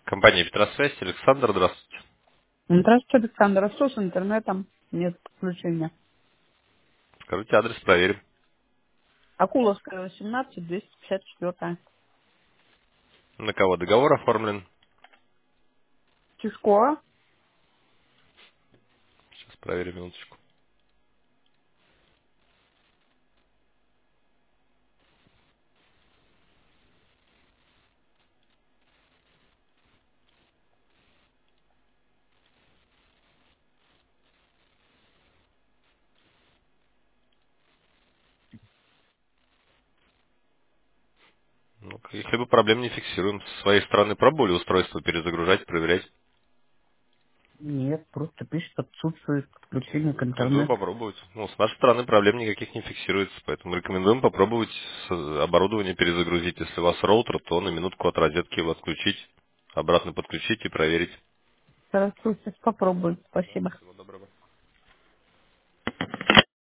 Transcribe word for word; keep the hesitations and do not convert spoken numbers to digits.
Компания Петросвязь. Александр, здравствуйте. Здравствуйте, Александр. А что с интернетом? Нет подключения. Скажите адрес, проверим. Акуловская, восемнадцать, двести пятьдесят четыре. На кого договор оформлен? Тишко. Сейчас проверим минуточку. Ну, каких-либо проблем не фиксируем. С своей стороны пробовали устройство перезагружать, проверять. Нет, просто пишет, отсутствует подключение к Рекомендую интернету. попробовать. Ну, с нашей стороны проблем никаких не фиксируется, поэтому рекомендуем попробовать с- оборудование перезагрузить. Если у вас роутер, то на минутку от розетки его отключить, обратно подключить и проверить. Хорошо, сейчас попробую. Спасибо. Всего доброго.